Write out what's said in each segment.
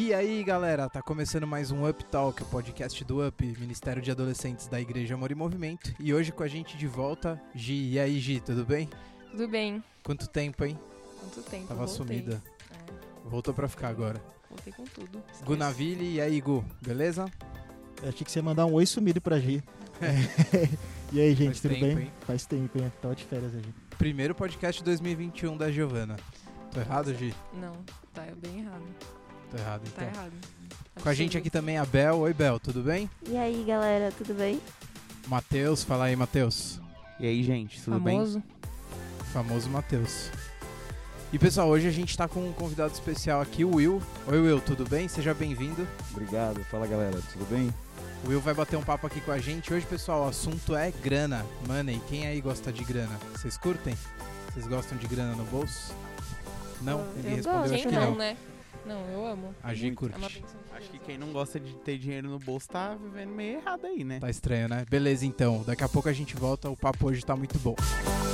E aí, galera, tá começando mais um Up Talk, o podcast do Up, Ministério de Adolescentes da Igreja Amor e Movimento. E hoje com a gente de volta, Gi. E aí, Gi, tudo bem? Tudo bem. Quanto tempo, hein? Quanto tempo? Tava voltei. sumida. Voltou pra ficar agora. Voltei com tudo. Gu Naville, e aí, Gu, beleza? Eu achei que você ia mandar um oi sumido pra Gi. E aí, gente, Faz tudo tempo, bem? hein? Faz tempo, hein? Tava de férias, Gi. Primeiro podcast 2021 da Giovana. Tô errado, Gi? Não, tá bem errado. Tô errado, Tá então. errado. Com a gente aqui também a Bel. Oi, Bel, tudo bem? E aí, galera, tudo bem? Matheus, fala aí, Matheus. E aí, gente, tudo bem? Famoso. Famoso Matheus. E pessoal, hoje a gente tá com um convidado especial aqui, o Will. Oi, Will, tudo bem? Seja bem-vindo. Obrigado. Fala, galera. Tudo bem? O Will vai bater um papo aqui com a gente. Hoje, pessoal, o assunto é grana, money. Quem aí gosta de grana? Vocês curtem? Vocês gostam de grana no bolso? Não? Eu Ninguém gosto. respondeu, Quem acho que não, não. né? Não, eu amo. A Gi É uma curte. benção de Acho que Deus. quem não gosta de ter dinheiro no bolso tá vivendo meio errado aí, né? Tá estranho, né? Beleza, então. Daqui a pouco a gente volta. O papo hoje tá muito bom.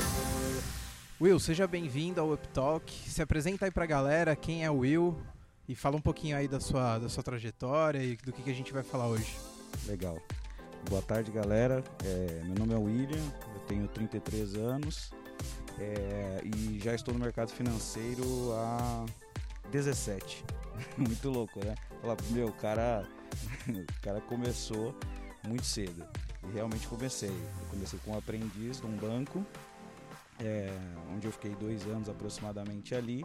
Will, seja bem-vindo ao Up Talk. Se apresenta aí pra galera. Quem é o Will? E fala um pouquinho aí da sua trajetória e do que a gente vai falar hoje. Legal. Boa tarde, galera. Meu nome é William, eu tenho 33 anos e já estou no mercado financeiro há 17. Muito louco, né? Fala, o cara começou muito cedo. E realmente comecei. Eu comecei como aprendiz num banco, onde eu fiquei 2 anos aproximadamente ali.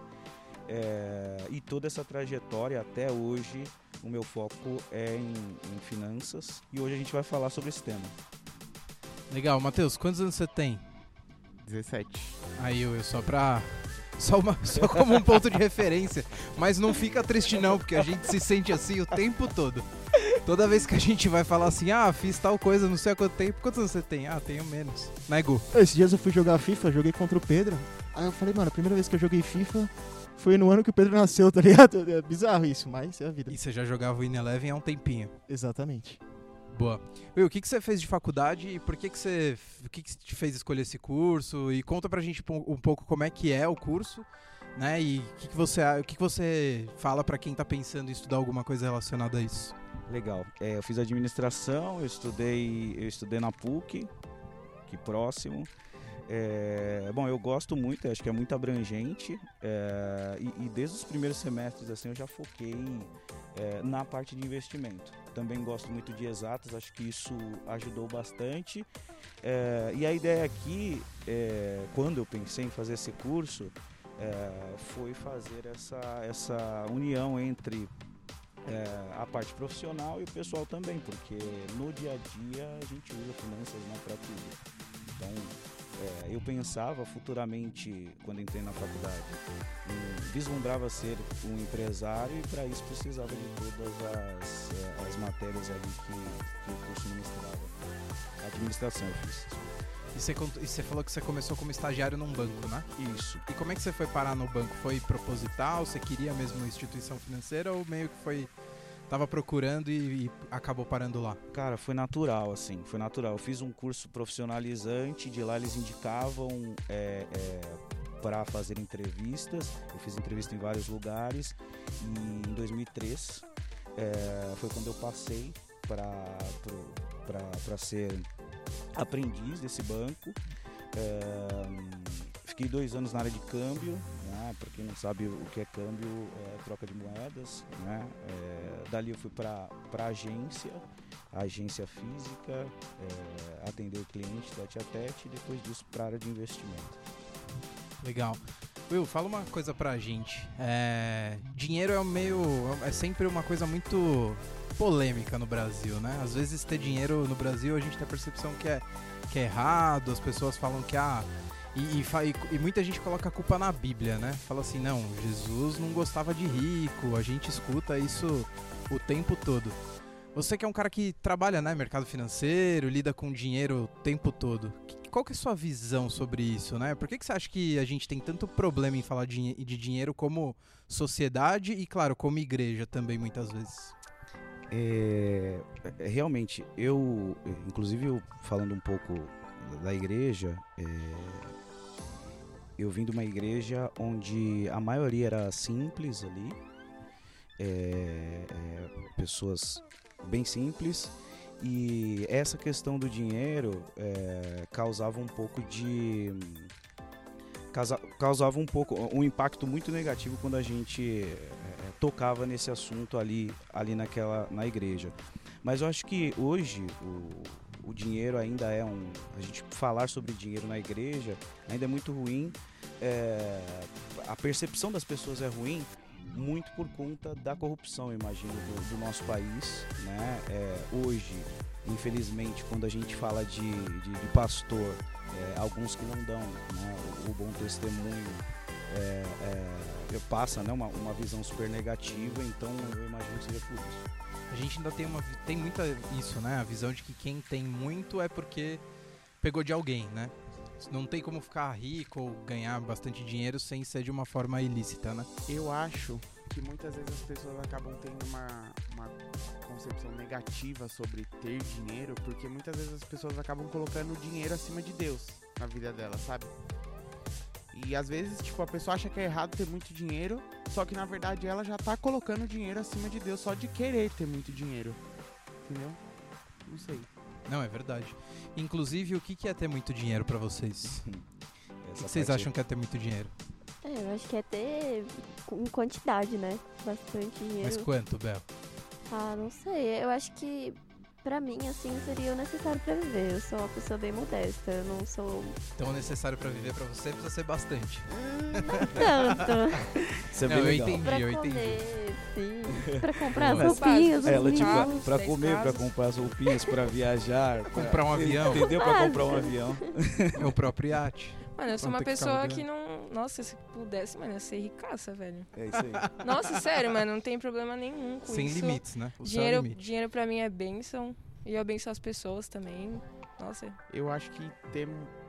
E toda essa trajetória até hoje, o meu foco é em finanças, e hoje a gente vai falar sobre esse tema. Legal. Matheus, quantos anos você tem? 17. Aí, Will, só como um ponto de referência. Mas não fica triste não, porque a gente se sente assim o tempo todo. Toda vez que a gente vai falar assim, fiz tal coisa, não sei há quanto tempo. Quantos anos você tem? Tenho menos. Né, Gu? Esses dias eu fui jogar FIFA, joguei contra o Pedro. Aí eu falei, mano, a primeira vez que eu joguei FIFA foi no ano que o Pedro nasceu, tá ligado? É bizarro isso, mas é a vida. E você já jogava o In-Eleven há um tempinho. Exatamente. Boa. Will, o que você fez de faculdade e por que que te fez escolher esse curso? E conta pra gente um pouco como é que é o curso, né? E o que você fala pra quem tá pensando em estudar alguma coisa relacionada a isso? Legal. Eu fiz administração, eu estudei na PUC, aqui próximo. Bom, eu gosto muito, acho que é muito abrangente, e desde os primeiros semestres assim, eu já foquei na parte de investimento. Também gosto muito de exatas, acho que isso ajudou bastante. E a ideia aqui, quando eu pensei em fazer esse curso, foi fazer essa união entre a parte profissional e o pessoal também, porque no dia a dia a gente usa finanças, né, para tudo. Então, eu pensava futuramente, quando entrei na faculdade, vislumbrava ser um empresário, e para isso precisava de todas as matérias ali que o curso ministrava. Administração eu fiz. E você falou que você começou como estagiário num banco, né? Isso. E como é que você foi parar no banco? Foi proposital? Você queria mesmo uma instituição financeira ou meio que tava procurando e acabou parando lá? Cara, foi natural, assim, foi natural. Eu fiz um curso profissionalizante, de lá eles indicavam para fazer entrevistas. Eu fiz entrevista em vários lugares, e em 2003 foi quando eu passei para ser aprendiz desse banco. Fiquei 2 anos na área de câmbio, né? Para quem não sabe o que é câmbio, troca de moedas, né? Dali eu fui para a agência física, atender o cliente tete a tete, e depois disso para a área de investimento. Legal. Will, fala uma coisa pra gente. Dinheiro é sempre uma coisa muito polêmica no Brasil, né? Às vezes ter dinheiro no Brasil a gente tem a percepção que é errado, as pessoas falam que e muita gente coloca a culpa na Bíblia, né? Fala assim, não, Jesus não gostava de rico, a gente escuta isso o tempo todo. Você que é um cara que trabalha, né, mercado financeiro, lida com dinheiro o tempo todo, qual que é a sua visão sobre isso, né? Por que você acha que a gente tem tanto problema em falar de dinheiro como sociedade e, claro, como igreja também, muitas vezes? Realmente, inclusive falando um pouco da igreja, eu vim de uma igreja onde a maioria era simples ali, pessoas bem simples, e essa questão do dinheiro causava um pouco um impacto muito negativo quando a gente tocava nesse assunto ali na igreja. Mas eu acho que hoje o dinheiro ainda a gente falar sobre dinheiro na igreja ainda é muito ruim. A percepção das pessoas é ruim muito por conta da corrupção, eu imagino, do nosso país, né? Hoje, infelizmente, quando a gente fala de pastor, alguns que não dão, né, o bom testemunho, passa, né, uma visão super negativa, então eu imagino que seja por isso. A gente ainda tem muita isso, né? A visão de que quem tem muito é porque pegou de alguém, né? Não tem como ficar rico ou ganhar bastante dinheiro sem ser de uma forma ilícita, né? Eu acho que muitas vezes as pessoas acabam tendo uma concepção negativa sobre ter dinheiro, porque muitas vezes as pessoas acabam colocando o dinheiro acima de Deus na vida dela, sabe? E às vezes, tipo, a pessoa acha que é errado ter muito dinheiro, só que na verdade ela já tá colocando o dinheiro acima de Deus só de querer ter muito dinheiro. Entendeu? Não sei. Não, é verdade. Inclusive, o que é ter muito dinheiro pra vocês? O que vocês parte acham que é ter muito dinheiro? Eu acho que é ter em quantidade, né? Bastante dinheiro. Mas quanto, Bel? Não sei. Eu acho que pra mim, assim, seria o necessário pra viver. Eu sou uma pessoa bem modesta. Eu não sou... Então, o necessário pra viver pra você precisa ser bastante. Não tanto. Isso é Não, bem eu legal. entendi. Pra entendi. comer, sim. Pra comprar as Mas- roupinhas, os Ela, tipo, livros. pra 10 comer, pra casas. comprar as roupinhas, pra viajar. Comprar um avião. Entendeu? Pra comprar um avião. É o próprio iate. Mano, eu sou Quanto uma que pessoa tava que ganhando? não... Nossa, se pudesse, mano, eu ia ser ricaça, velho. É isso aí. Nossa, sério, mano, não tem problema nenhum com Sem isso. limites, né? O céu é o limite. Dinheiro pra mim é bênção. E eu abençoo as pessoas também. Nossa. Eu acho que ter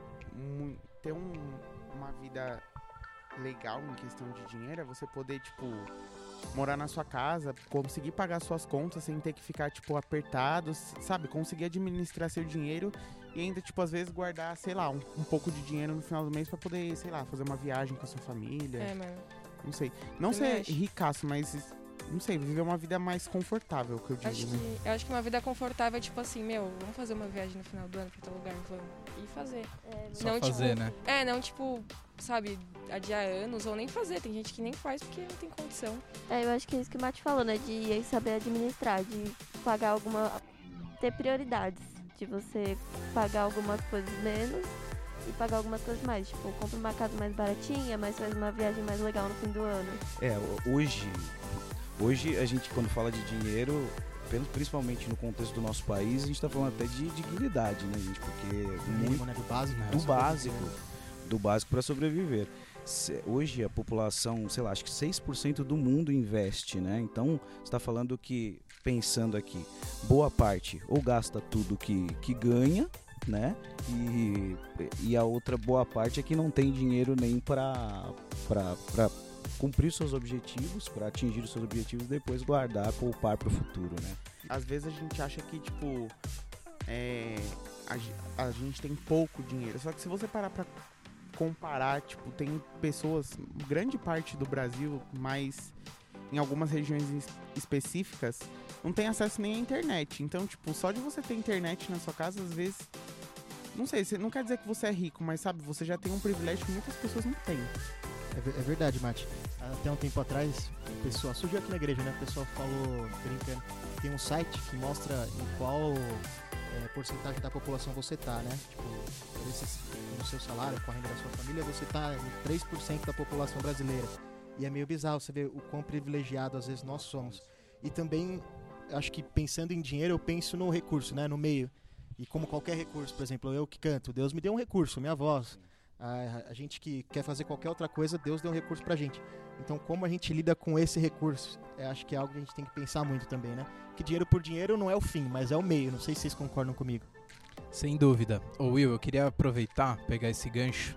uma vida legal em questão de dinheiro é você poder, tipo, morar na sua casa, conseguir pagar suas contas sem ter que ficar, tipo, apertado, sabe? Conseguir administrar seu dinheiro e ainda, tipo, às vezes guardar, sei lá, um pouco de dinheiro no final do mês pra poder, sei lá, fazer uma viagem com a sua família. É, mano. Não sei. Não Também ser acho. ricaço, mas, não sei, viver uma vida mais confortável, que eu digo, né? Eu acho que uma vida confortável é tipo assim, meu, vamos fazer uma viagem no final do ano pra tal lugar, vamos. E fazer. Só Não, fazer, tipo, né? Não, tipo, sabe, adiar anos ou nem fazer. Tem gente que nem faz porque não tem condição. Eu acho que é isso que o Mate falou, né? De saber administrar, de pagar ter prioridades. De você pagar algumas coisas menos e pagar algumas coisas mais. Tipo, compra uma casa mais baratinha, mas faz uma viagem mais legal no fim do ano. Hoje a gente, quando fala de dinheiro, principalmente no contexto do nosso país, a gente tá falando até de dignidade, né, gente? Porque Mínimo, né? Do básico. Né? do básico para sobreviver. Hoje a população, sei lá, acho que 6% do mundo investe, né? Então, você está falando que, pensando aqui, boa parte ou gasta tudo que ganha, né? E a outra boa parte é que não tem dinheiro nem para cumprir seus objetivos, para atingir os seus objetivos e depois guardar, poupar para o futuro, né? Às vezes a gente acha que, tipo, a gente tem pouco dinheiro. Só que se você parar pra comparar, tipo, tem pessoas, grande parte do Brasil, mas em algumas regiões específicas, não tem acesso nem à internet. Então, tipo, só de você ter internet na sua casa, às vezes, não sei, não quer dizer que você é rico, mas sabe, você já tem um privilégio que muitas pessoas não têm. É verdade, Mate. Até um tempo atrás, o pessoal surgiu aqui na igreja, né? O pessoal falou, brincando, tem um site que mostra em qual porcentagem da população você tá, né? Tipo, no seu salário, com a renda da sua família, você tá em 3% da população brasileira. E é meio bizarro você ver o quão privilegiado às vezes nós somos. E também, acho que pensando em dinheiro, eu penso no recurso, né? No meio. E como qualquer recurso, por exemplo, eu que canto, Deus me deu um recurso, minha voz. A gente que quer fazer qualquer outra coisa, Deus deu um recurso pra gente. Então, como a gente lida com esse recurso? Acho que é algo que a gente tem que pensar muito também, né? Que dinheiro por dinheiro não é o fim, mas é o meio. Não sei se vocês concordam comigo. Sem dúvida. Ô Will, eu queria aproveitar, pegar esse gancho.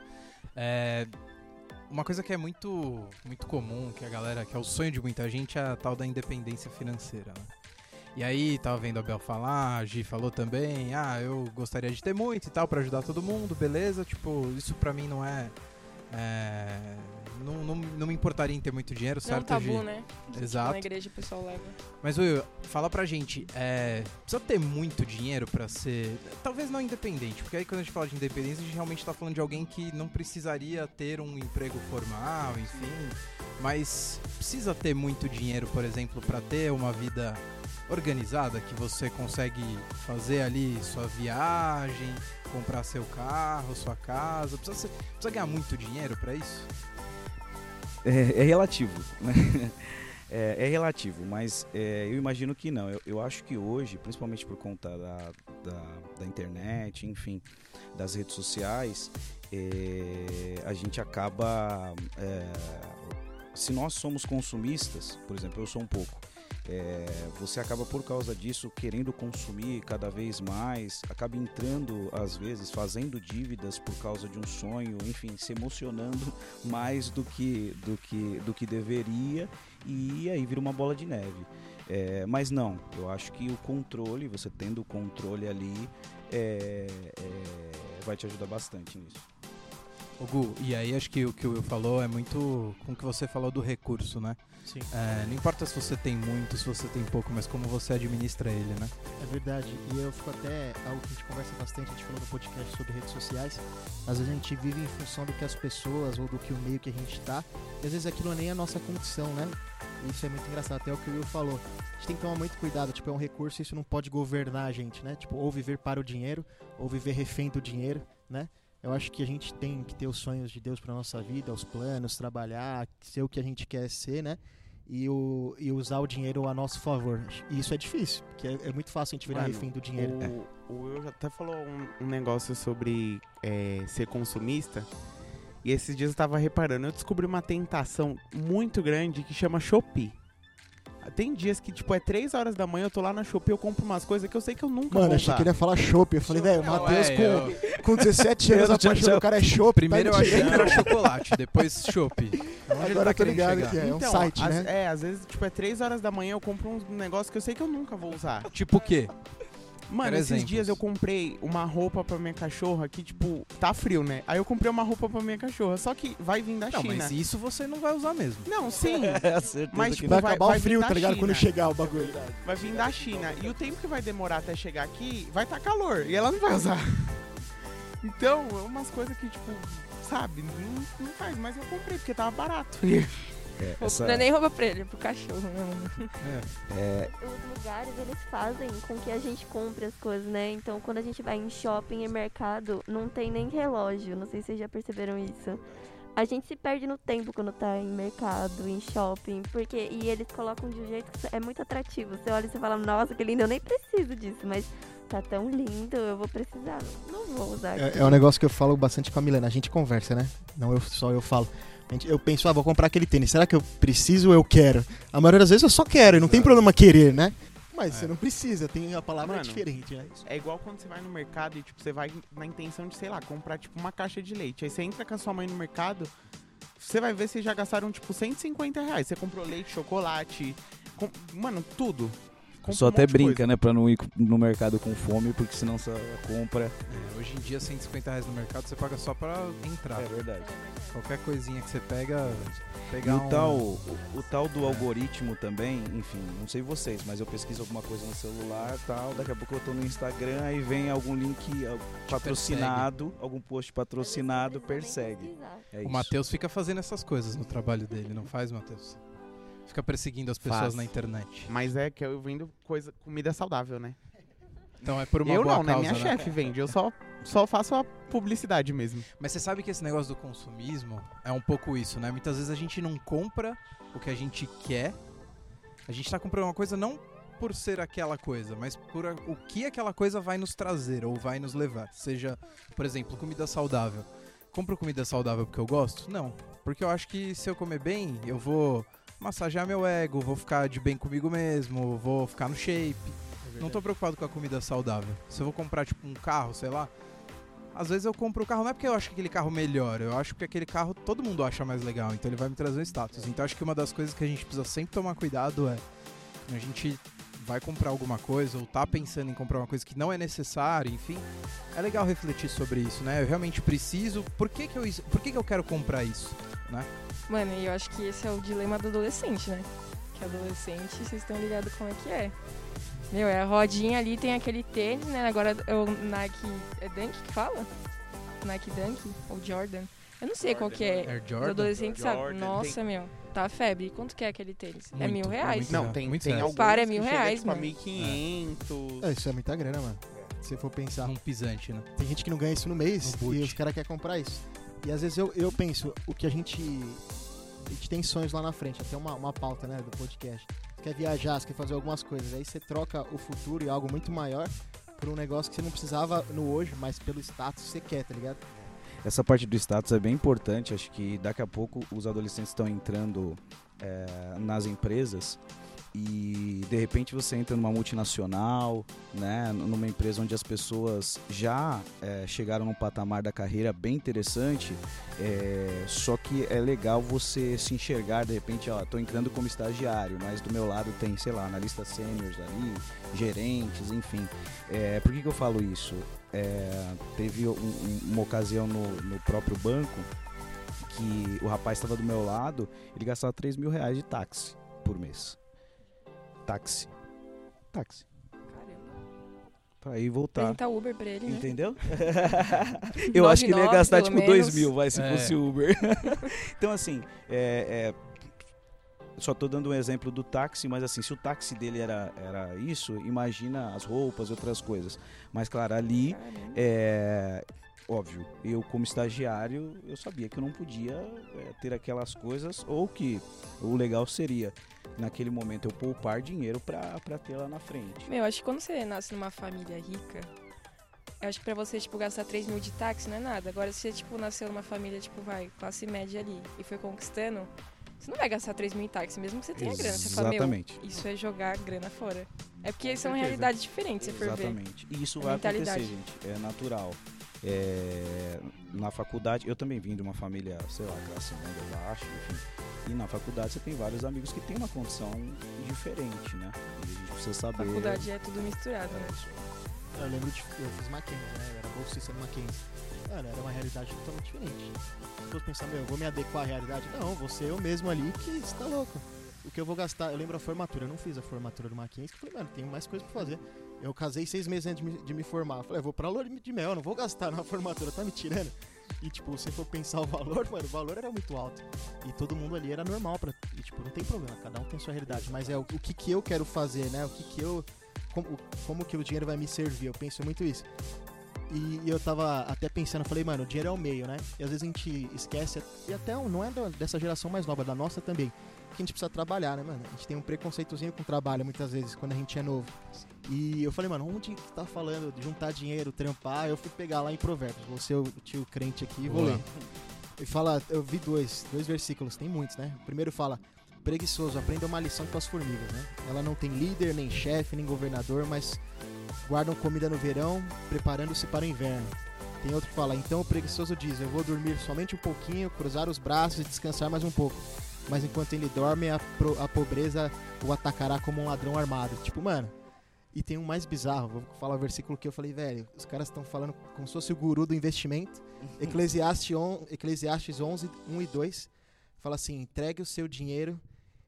Uma coisa que é muito, muito comum, que é o sonho de muita gente, é a tal da independência financeira, né? E aí, tava vendo a Bel falar, a Gi falou também, eu gostaria de ter muito e tal, pra ajudar todo mundo, beleza? Tipo, isso pra mim não não me importaria em ter muito dinheiro, Não é um certo, tabu, Gi? né? Que, Exato. Tipo, na igreja o pessoal leva. Mas, Will, fala pra gente, precisa ter muito dinheiro pra ser, talvez não independente, porque aí quando a gente fala de independência, a gente realmente tá falando de alguém que não precisaria ter um emprego formal, enfim, mas precisa ter muito dinheiro, por exemplo, pra ter uma vida organizada, que você consegue fazer ali sua viagem, comprar seu carro, sua casa, precisa ganhar muito dinheiro pra isso? É relativo, né? É relativo, mas eu imagino que não. Eu acho que hoje, principalmente por conta da internet, enfim, das redes sociais, a gente acaba... se nós somos consumistas, por exemplo, eu sou um pouco, você acaba por causa disso querendo consumir cada vez mais, acaba entrando às vezes, fazendo dívidas por causa de um sonho, enfim, se emocionando mais do que deveria, e aí vira uma bola de neve. Mas não, eu acho que o controle, você tendo o controle ali, vai te ajudar bastante nisso. Ô Gu, e aí acho que o que o Will falou é muito com o que você falou do recurso, né? Sim. Não importa se você tem muito, se você tem pouco, mas como você administra ele, né? É verdade, e eu fico até, algo que a gente conversa bastante, a gente falou no podcast sobre redes sociais, às vezes a gente vive em função do que as pessoas ou do que o meio que a gente tá, e às vezes aquilo nem é a nossa condição, né? Isso é muito engraçado, até o que o Will falou. A gente tem que tomar muito cuidado, tipo, é um recurso e isso não pode governar a gente, né? Tipo, ou viver para o dinheiro, ou viver refém do dinheiro, né? Eu acho que a gente tem que ter os sonhos de Deus para nossa vida, os planos, trabalhar, ser o que a gente quer ser, né? E usar o dinheiro a nosso favor. E isso é difícil, porque é muito fácil a gente virar refém do dinheiro. O Will já até falou um negócio sobre ser consumista. E esses dias eu tava reparando, eu descobri uma tentação muito grande que chama Shopee. Tem dias que, tipo, 3 horas da manhã, eu tô lá na Shopee, eu compro umas coisas que eu sei que eu nunca vou Mano, usar. achei que ele ia falar chopp. Eu falei, velho, o Matheus com 17 anos, Eu a paixão do cara é chopp. Primeiro eu achei que era chocolate, depois chopp. Agora eu tô ligado que é um site, né? Às vezes, tipo, 3 horas da manhã, eu compro um negócio que eu sei que eu nunca vou usar. Tipo o quê? Mano, esses dias eu comprei uma roupa pra minha cachorra que, tipo, tá frio, né? Aí eu comprei uma roupa pra minha cachorra, só que vai vir da Não, China. mas isso você não vai usar mesmo. Não, sim. Vai Mas, tipo, acabar o frio, vir da tá ligado? China. Quando chegar o bagulho. Vai vir da China. E o tempo que vai demorar até chegar aqui, vai tá calor. E ela não vai usar. Então, é umas coisas que, tipo, sabe, não faz. Mas eu comprei porque tava barato. Não é nem roupa pra ele, é pro cachorro. Não. Os lugares, eles fazem com que a gente compre as coisas, né? Então, quando a gente vai em shopping e mercado, não tem nem relógio. Não sei se vocês já perceberam isso. A gente se perde no tempo quando tá em mercado, em shopping, e eles colocam de um jeito que é muito atrativo. Você olha e você fala, nossa, que lindo, eu nem preciso disso, mas tá tão lindo, eu vou precisar, não vou usar aqui. É um negócio que eu falo bastante com a Milena, a gente conversa, né? Não só eu falo. Eu penso, vou comprar aquele tênis, será que eu preciso ou eu quero? A maioria das vezes eu só quero, e não tem problema querer, né? Mas você não precisa, tem a palavra diferente, né? É igual quando você vai no mercado e, tipo, você vai na intenção de, sei lá, comprar, tipo, uma caixa de leite. Aí você entra com a sua mãe no mercado, você vai ver se já gastaram, tipo, R$150. Você comprou leite, chocolate, mano, tudo. Só até brinca, né, pra não ir no mercado com fome, porque senão você compra. Hoje em dia, R$150 no mercado, você paga só pra entrar. É verdade. Qualquer coisinha que você pega... E o tal do algoritmo também, enfim, não sei vocês, mas eu pesquiso alguma coisa no celular e tal, daqui a pouco eu tô no Instagram, aí vem algum link patrocinado, algum post patrocinado, persegue. É O isso. Matheus fica fazendo essas coisas no trabalho dele, não faz, Matheus? Fica perseguindo as pessoas Faz. na internet. Mas é que eu vendo comida saudável, né? Então é por uma eu boa não, né? causa, Minha chefe vende, eu só faço a publicidade mesmo. Mas você sabe que esse negócio do consumismo é um pouco isso, né? Muitas vezes a gente não compra o que a gente quer. A gente tá comprando uma coisa não por ser aquela coisa, mas por o que aquela coisa vai nos trazer ou vai nos levar. Seja, por exemplo, comida saudável. Compro comida saudável porque eu gosto? Não. Porque eu acho que se eu comer bem, eu vou massagear meu ego, vou ficar de bem comigo mesmo, vou ficar no shape. Não tô preocupado com a comida saudável. Se eu vou comprar, tipo, um carro, sei lá, às vezes eu compro o carro não é porque eu acho que aquele carro melhor, eu acho que aquele carro todo mundo acha mais legal, então ele vai me trazer um status. Então acho que uma das coisas que a gente precisa sempre tomar cuidado é quando a gente vai comprar alguma coisa ou tá pensando em comprar uma coisa que não é necessária, enfim, é legal refletir sobre isso, né? Eu realmente preciso, por que eu quero comprar isso, né? Mano, e eu acho que esse é o dilema do adolescente, né? Que adolescente, vocês estão ligados como é que é. Meu, é a rodinha ali, tem aquele tênis, né? Agora é o Nike... É Dunk que fala? Nike Dunk? Ou Jordan? Eu não sei qual que é. Air Os Jordan? adolescentes sabem. Jordan, Nossa, meu. Tá a febre. Quanto que é aquele tênis? É Muito, R$1.000. muito. Não, tem reais. alguns Para, é que R$1.000, chega, tipo, a mano. 1.500. Isso é muita grana, mano. Se for pensar. Um pisante, né? Tem gente que não ganha isso no mês No boot. e os caras querem comprar isso. E às vezes eu penso, o que a gente tem sonhos lá na frente, até uma pauta, né, do podcast. Você quer viajar, você quer fazer algumas coisas, aí você troca o futuro e algo muito maior por um negócio que você não precisava no hoje, mas pelo status que você quer, tá ligado? Essa parte do status é bem importante. Acho que daqui a pouco os adolescentes estão entrando nas empresas e de repente você entra numa multinacional, né, numa empresa onde as pessoas já chegaram num patamar da carreira bem interessante, só que é legal você se enxergar de repente, ó, tô entrando como estagiário, mas do meu lado tem, sei lá, analista sêniors ali, gerentes, enfim. Por que eu falo isso? Teve uma ocasião no próprio banco que o rapaz estava do meu lado, ele gastava R$3.000 de táxi por mês. Táxi. Caramba. Pra ir e voltar. Apresenta Uber pra ele, né? Entendeu? Eu acho que ele ia 9.9, gastar pelo tipo menos. R$2.000, se É. fosse Uber. Então assim, só tô dando um exemplo do táxi, mas assim, se o táxi dele era isso, imagina as roupas e outras coisas. Mas claro, ali, Caramba. óbvio, eu como estagiário, eu sabia que eu não podia ter aquelas coisas, ou que o legal seria, naquele momento, eu poupar dinheiro pra ter lá na frente. Meu, acho que quando você nasce numa família rica, eu acho que pra você, tipo, gastar 3.000 de táxi não é nada. Agora, se você, tipo, nasceu numa família, tipo, classe média ali, e foi conquistando, você não vai gastar 3.000 em táxi, mesmo que você tenha grana. Você fala, meu, Exatamente. isso é jogar grana fora. É porque Com são certeza. realidades diferentes, se for ver. Exatamente. E isso É vai mentalidade. acontecer, gente. É natural. Na faculdade, eu também vim de uma família, sei lá, classe média baixa, enfim. E na faculdade você tem vários amigos que têm uma condição diferente, né? E a gente precisa saber. Faculdade é tudo misturado, né? Eu lembro eu fiz Mackenzie, né? Eu era bolsista no Mackenzie. Mano, era uma realidade totalmente diferente. Se fosse pensar, eu vou me adequar à realidade. Não, vou ser eu mesmo ali que você tá louco. O que eu vou gastar, eu lembro a formatura, eu não fiz a formatura do Mackenzie, que eu falei, mano, tem mais coisa pra fazer. Eu casei 6 meses antes de me formar. Eu falei, eu vou pra lua de mel, eu não vou gastar na formatura, tá me tirando? E tipo, se for pensar o valor, mano, o valor era muito alto. E todo mundo ali era normal e tipo, não tem problema, cada um tem sua realidade. Mas é o que eu quero fazer, né? O que eu... Como que o dinheiro vai me servir? Eu penso muito isso. E eu tava até pensando, falei, mano, o dinheiro é o meio, né? E às vezes a gente esquece, e até não é dessa geração mais nova, da nossa também, que a gente precisa trabalhar, né, mano? A gente tem um preconceitozinho com o trabalho, muitas vezes, quando a gente é novo. E eu falei, mano, onde que tá falando de juntar dinheiro, trampar? Eu fui pegar lá em Provérbios, vou ser o tio crente aqui e vou Boa. ler. E fala, eu vi dois versículos, tem muitos, né? O primeiro fala, preguiçoso, aprenda uma lição com as formigas, né? Ela não tem líder, nem chefe, nem governador, mas guardam comida no verão, preparando-se para o inverno. Tem outro que fala, então o preguiçoso diz, eu vou dormir somente um pouquinho, cruzar os braços e descansar mais um pouco. Mas enquanto ele dorme, a pobreza o atacará como um ladrão armado. Tipo, mano, e tem um mais bizarro, vou falar o versículo que eu falei, velho, os caras estão falando como se fosse o guru do investimento. Eclesiastes 11, 1 e 2, fala assim, empregue o seu dinheiro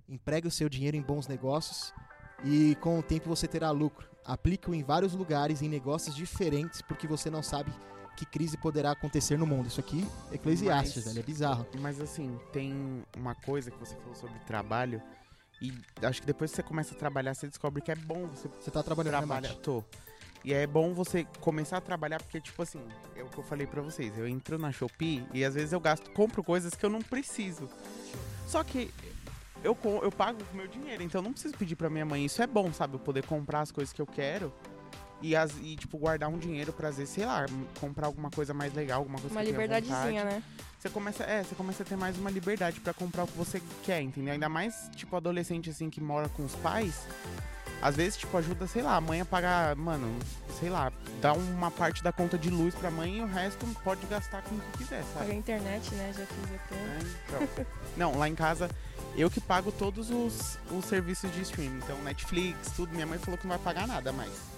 em bons negócios e com o tempo você terá lucro. Aplique-o em vários lugares, em negócios diferentes, porque você não sabe que crise poderá acontecer no mundo. Isso aqui, Eclesiastes, velho, é bizarro. Mas assim, tem uma coisa que você falou sobre trabalho, e acho que depois que você começa a trabalhar, você descobre que é bom você Você tá trabalhando, né, Mate? Tô. E é bom você começar a trabalhar, porque, tipo assim, é o que eu falei pra vocês, eu entro na Shopee e às vezes eu compro coisas que eu não preciso. Só que eu pago com o meu dinheiro, então eu não preciso pedir pra minha mãe. Isso é bom, sabe? Eu poder comprar as coisas que eu quero e tipo, guardar um dinheiro pra, às vezes, sei lá, comprar alguma coisa mais legal, alguma coisa Uma que eu tenha liberdadezinha, vontade. né? Você começa a ter mais uma liberdade pra comprar o que você quer, entendeu? Ainda mais, tipo, adolescente, assim, que mora com os pais. Às vezes, tipo, ajuda, sei lá, a mãe a pagar, mano, sei lá, dá uma parte da conta de luz pra mãe e o resto pode gastar com o que quiser, sabe? Pagar a internet, né? Já fiz até. Então. Não, lá em casa, eu que pago todos os serviços de streaming. Então, Netflix, tudo. Minha mãe falou que não vai pagar nada mais.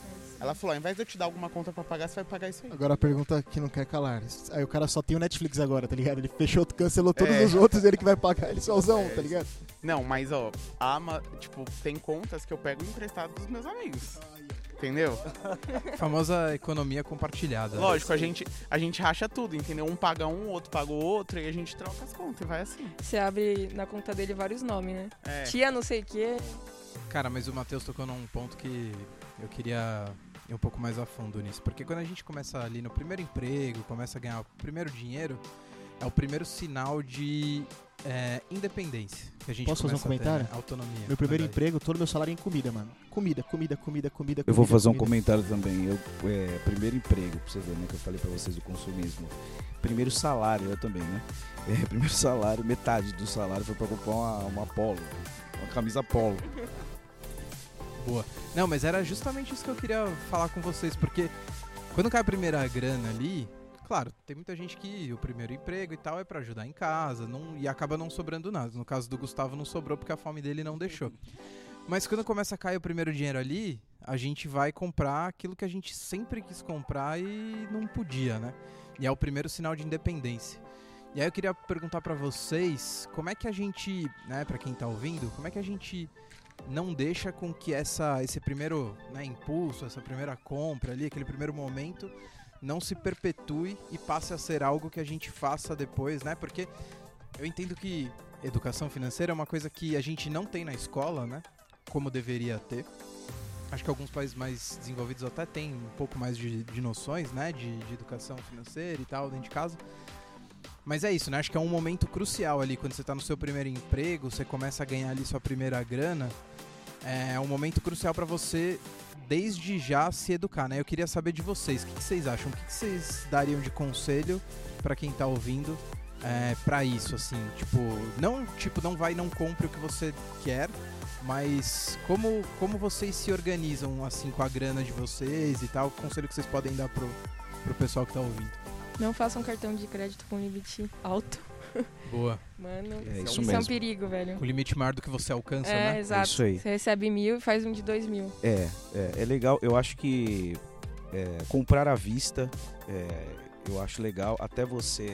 Ela falou, ao invés de eu te dar alguma conta pra pagar, você vai pagar isso aí. Agora a pergunta que não quer calar. Aí o cara só tem o Netflix agora, tá ligado? Ele fechou, cancelou todos os outros, ele que vai pagar. Ele só usa um, tá ligado? Não, mas ó, tipo, tem contas que eu pego emprestado dos meus amigos. Entendeu? Famosa economia compartilhada. Lógico, a gente racha tudo, entendeu? Um paga um, outro paga o outro, e a gente troca as contas e vai assim. Você abre na conta dele vários nomes, né? Tia não sei o quê. Cara, mas o Matheus tocou num ponto que eu queria ir um pouco mais a fundo nisso. Porque quando a gente começa ali no primeiro emprego, começa a ganhar o primeiro dinheiro, é o primeiro sinal de independência que a gente Posso fazer um comentário? Autonomia. Meu primeiro emprego, todo meu salário é em comida, mano. Comida. Eu vou fazer um comentário também. Primeiro emprego, pra você ver, né? Que eu falei pra vocês do consumismo. Primeiro salário, eu também, né? Primeiro salário, metade do salário foi pra comprar uma polo. Uma camisa polo. Boa. Não, mas era justamente isso que eu queria falar com vocês, porque quando cai a primeira grana ali, claro, tem muita gente que o primeiro emprego e tal é pra ajudar em casa, e acaba não sobrando nada. No caso do Gustavo não sobrou porque a fome dele não deixou. Mas quando começa a cair o primeiro dinheiro ali, a gente vai comprar aquilo que a gente sempre quis comprar e não podia, né? E é o primeiro sinal de independência. E aí eu queria perguntar pra vocês, como é que a gente, né, pra quem tá ouvindo, como é que a gente não deixa com que esse primeiro, né, impulso, essa primeira compra ali, aquele primeiro momento, não se perpetue e passe a ser algo que a gente faça depois, né? Porque eu entendo que educação financeira é uma coisa que a gente não tem na escola, né? Como deveria ter. Acho que alguns países mais desenvolvidos até têm um pouco mais de noções, né? De educação financeira e tal, dentro de casa. Mas é isso, né? Acho que é um momento crucial ali, quando você tá no seu primeiro emprego, você começa a ganhar ali sua primeira grana. É um momento crucial pra você, desde já, se educar, né? Eu queria saber de vocês, o que vocês acham? O que vocês dariam de conselho pra quem tá ouvindo pra isso, assim? Não vai, não compre o que você quer, mas como vocês se organizam, assim, com a grana de vocês e tal? O conselho que vocês podem dar pro pessoal que tá ouvindo? Não faça um cartão de crédito com limite alto. Boa. Mano, isso é um mesmo. perigo, velho. Com limite maior do que você alcança, né? Exato. É isso aí. Você recebe 1.000 e faz um de 2.000. É legal. Eu acho que comprar à vista, eu acho legal. Até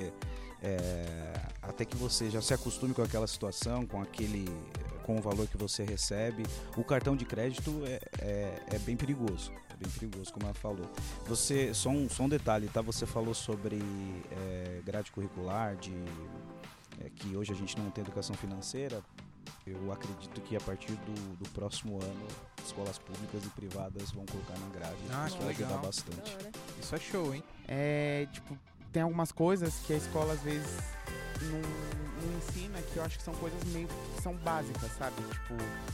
que você já se acostume com aquela situação, com o valor que você recebe. O cartão de crédito é bem perigoso. É bem perigoso, como ela falou. Só um detalhe, tá? Você falou sobre grade curricular, que hoje a gente não tem educação financeira. Eu acredito que a partir do próximo ano, escolas públicas e privadas vão colocar na grade. Isso que vai legal. ajudar bastante. Isso é show, hein? Tem algumas coisas que a escola às vezes não ensina, que eu acho que são coisas meio que são básicas, sabe? Tipo,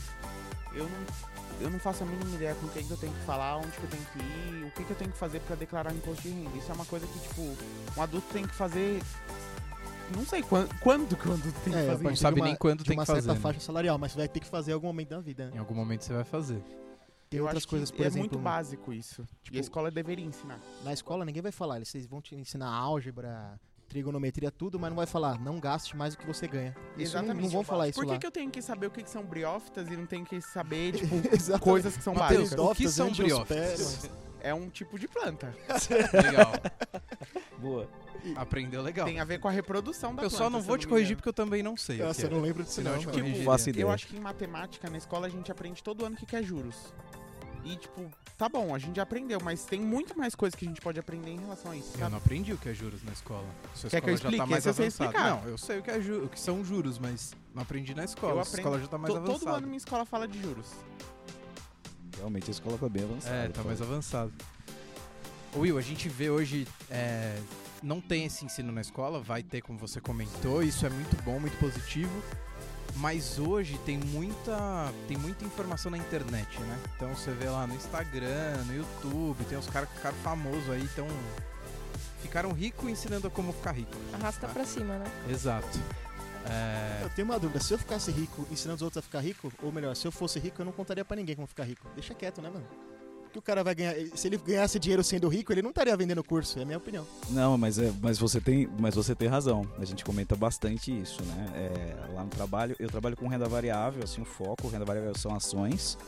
eu não faço a mínima ideia com quem que eu tenho que falar, onde que eu tenho que ir, o que eu tenho que fazer pra declarar imposto de renda. Isso é uma coisa que, tipo, um adulto tem que fazer. Não sei quando que o adulto tem que fazer. Não sabe nem quando tem que fazer. De uma certa né? faixa salarial, mas você vai ter que fazer em algum momento da vida. Em algum momento você vai fazer. Tem outras coisas, por é exemplo. muito básico isso. Tipo, e a escola deveria ensinar. Na escola ninguém vai falar, vocês vão te ensinar álgebra, trigonometria, tudo, mas não vai falar, não gaste mais do que você ganha. Isso Exatamente. Não vão falar isso Por lá. que eu tenho que saber o que são briófitas e não tenho que saber, tipo, Exatamente. coisas que são Mateus, básicas? o que são briófitas? É um tipo de planta. Legal. Boa. Aprendeu legal. Tem a ver com a reprodução da Eu planta. só não se vou me te corrigir engano. porque eu também não sei. o que Nossa, eu é. não lembro disso Senão não, eu te mano. corrigiria. Faço ideia. Eu acho que em matemática, na escola, a gente aprende todo ano o que é juros. E, tipo, tá bom, a gente já aprendeu, mas tem muito mais coisas que a gente pode aprender em relação a isso, Eu sabe? não aprendi o que é juros na escola. Sua Quer que eu escola já tá explique? mais Esse eu sei avançada. explicar. Não, eu sei o que são juros, mas não aprendi na escola. Eu A aprendo- escola já tá mais avançada. Todo ano minha escola fala de juros. Realmente a escola tá bem avançada. Tá mais avançado. Will, a gente vê hoje, não tem esse ensino na escola, vai ter, como você comentou, isso é muito bom, muito positivo, mas hoje tem muita informação na internet, né? Então você vê lá no Instagram, no YouTube, tem uns caras que ficaram famosos aí, ficaram ricos ensinando a como ficar rico. Arrasta pra cima, né? Exato. Eu tenho uma dúvida, se eu ficasse rico ensinando os outros a ficar rico, ou melhor, se eu fosse rico, eu não contaria pra ninguém como ficar rico. Deixa quieto, né, mano? Que o cara vai ganhar, se ele ganhasse dinheiro sendo rico, ele não estaria vendendo curso, é a minha opinião. Não, mas você tem razão. A gente comenta bastante isso, né? Lá no trabalho, eu trabalho com renda variável, assim, o foco, renda variável são ações.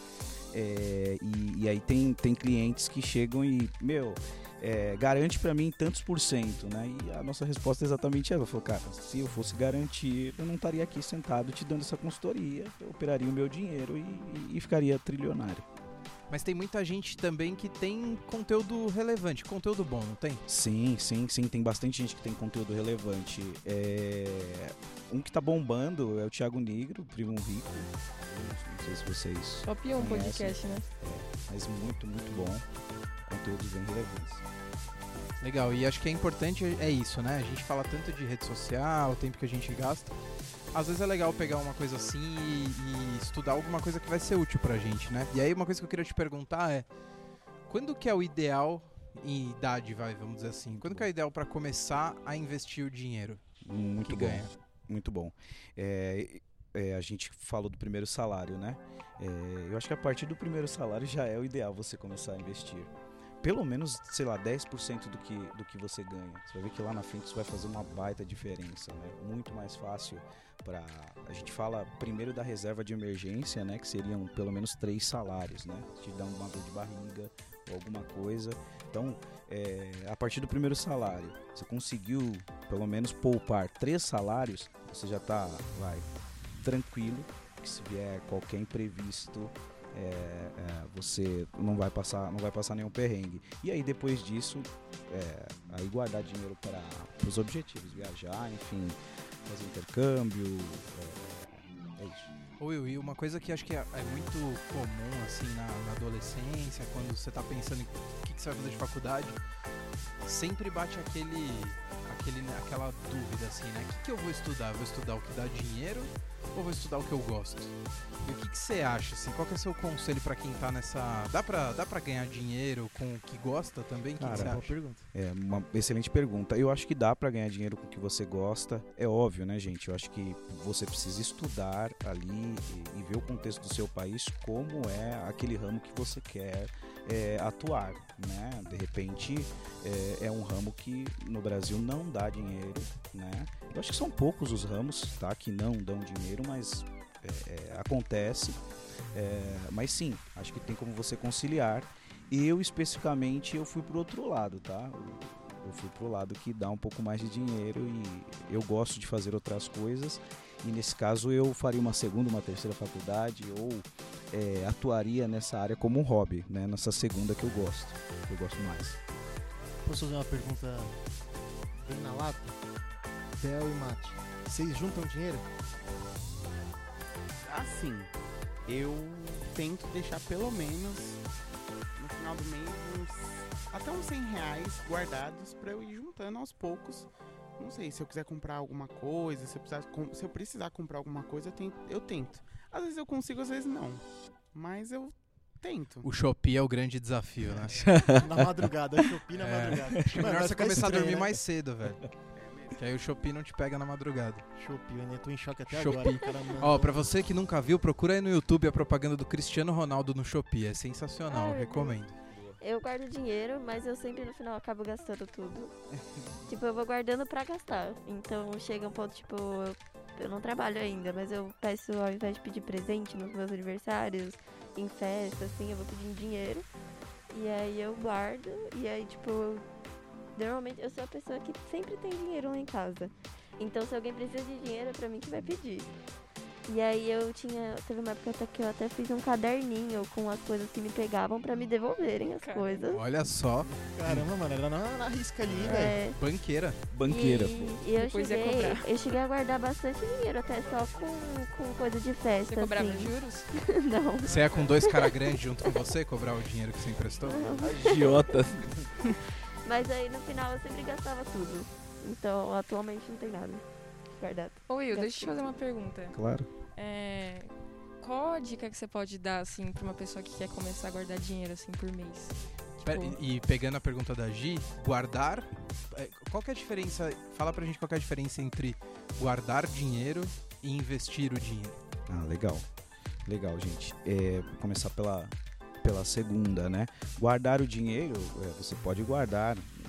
E aí tem clientes que chegam e, garante pra mim tantos por cento, né? E a nossa resposta é exatamente essa. Eu falo, cara, se eu fosse garantir, eu não estaria aqui sentado te dando essa consultoria, eu operaria o meu dinheiro e ficaria trilionário. Mas tem muita gente também que tem conteúdo relevante, conteúdo bom, não tem? Sim, tem bastante gente que tem conteúdo relevante. Um que tá bombando é o Thiago Negro, Primo Rico. Não sei se vocês Top 1 conhecem. podcast, né? Mas muito, muito bom. Conteúdos bem relevantes. Legal, e acho que é importante isso, né? A gente fala tanto de rede social, o tempo que a gente gasta. Às vezes é legal pegar uma coisa assim e estudar alguma coisa que vai ser útil pra gente, né? E aí uma coisa que eu queria te perguntar é, quando que é o ideal, em idade, vamos dizer assim, quando que é o ideal pra começar a investir o dinheiro Muito que bom. ganha? Muito bom. A gente falou do primeiro salário, né? Eu acho que a partir do primeiro salário já é o ideal você começar a investir. Pelo menos, 10% do que você ganha. Você vai ver que lá na frente isso vai fazer uma baita diferença, né? Muito mais fácil para... A gente fala primeiro da reserva de emergência, né? Que seriam pelo menos 3 salários, né? Te dá uma dor de barriga ou alguma coisa. Então, a partir do primeiro salário, você conseguiu pelo menos poupar 3 salários, você já está, tranquilo, que se vier qualquer imprevisto, você não vai passar nenhum perrengue. E aí depois disso, aí guardar dinheiro para os objetivos, viajar, enfim, fazer intercâmbio, é isso. Will, e uma coisa que acho que é muito comum assim na adolescência, quando você tá pensando em o que você vai fazer de faculdade, sempre bate aquela dúvida assim, né? O que eu vou estudar? Vou estudar o que dá dinheiro ou vou estudar o que eu gosto? E o que você acha, assim? Qual que é o seu conselho pra quem tá nessa... Dá pra ganhar dinheiro com o que gosta também? O que você Boa acha? pergunta. É uma excelente pergunta. Eu acho que dá para ganhar dinheiro com o que você gosta. É óbvio, né, gente? Eu acho que você precisa estudar ali e ver o contexto do seu país, como é aquele ramo que você quer atuar, né? De repente, é um ramo que no Brasil não dá dinheiro, né? Eu acho que são poucos os ramos, tá? Que não dão dinheiro, mas acontece. Mas sim, acho que tem como você conciliar. Eu, especificamente, eu fui pro outro lado, tá? Eu fui pro lado que dá um pouco mais de dinheiro e eu gosto de fazer outras coisas. E nesse caso eu faria uma segunda, uma terceira faculdade ou atuaria nessa área como um hobby, né? Nessa segunda que eu gosto mais. Posso fazer uma pergunta bem na lata? Theo e Mate, vocês juntam dinheiro? Assim, eu tento deixar pelo menos no final do mês até uns R$100 guardados pra eu ir juntando aos poucos. Não sei, se eu quiser comprar alguma coisa, se eu precisar comprar alguma coisa, eu tento. Às vezes eu consigo, às vezes não. Mas eu tento. O Shopee é o grande desafio, né? Na madrugada, Shopee na madrugada. Acho que é melhor Vai você ficar começar a estranho, dormir né? mais cedo, velho. Que aí o Shopee não te pega na madrugada. Shopee, eu ainda tô em choque até Shopee. agora. Cara, não... Ó, pra você que nunca viu, procura aí no YouTube a propaganda do Cristiano Ronaldo no Shopee. É sensacional, Ai, recomendo. Eu guardo dinheiro, mas eu sempre no final acabo gastando tudo. Tipo, eu vou guardando pra gastar. Então chega um ponto, tipo, eu não trabalho ainda, mas eu peço, ao invés de pedir presente nos meus aniversários, em festa, assim, eu vou pedindo dinheiro. E aí eu guardo, e aí, tipo, normalmente eu sou a pessoa que sempre tem dinheiro lá em casa. Então se alguém precisa de dinheiro, é pra mim que vai pedir. E aí teve uma época que eu até fiz um caderninho com as coisas que me pegavam pra me devolverem as Caramba. coisas. Olha só, Caramba, mano, era na risca ali, velho. É, banqueira. Banqueira, pô. e eu Depois ia cheguei, cobrar. eu cheguei a guardar bastante dinheiro, até só com coisa de festa, Você cobrava assim. juros? Não. Você é com 2 caras grandes junto com você cobrar o dinheiro que você emprestou? Agiota. Mas aí no final eu sempre gastava tudo. Então atualmente não tem nada guardado. Ô Will, deixa eu te fazer uma pergunta. Claro. Qual a dica que você pode dar, assim, pra uma pessoa que quer começar a guardar dinheiro, assim, por mês? Pera, e pegando a pergunta da Gi, guardar, qual que é a diferença, fala pra gente qual que é a diferença entre guardar dinheiro e investir o dinheiro. Ah, legal. Legal, gente. Vou começar pela segunda, né? Guardar o dinheiro, você pode guardar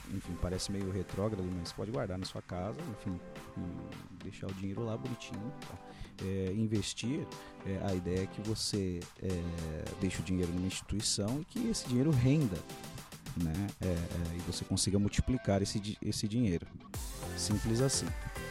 enfim, parece meio retrógrado, mas pode guardar na sua casa, enfim, e deixar o dinheiro lá bonitinho. Tá? Investir, a ideia é que você deixe o dinheiro numa instituição e que esse dinheiro renda, né? E você consiga multiplicar esse dinheiro. Simples assim.